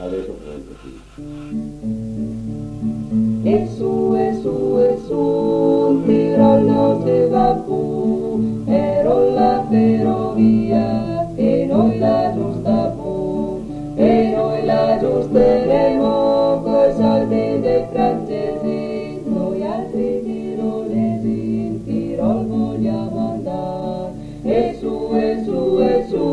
adesso presente qui. E su, Tirolo se va giù, e rolla ferrovia, e noi la giusta fu, e noi la giusteremo coi soldi dei francesi, noi altri tirolesi in Tirol vogliamo andare. E su,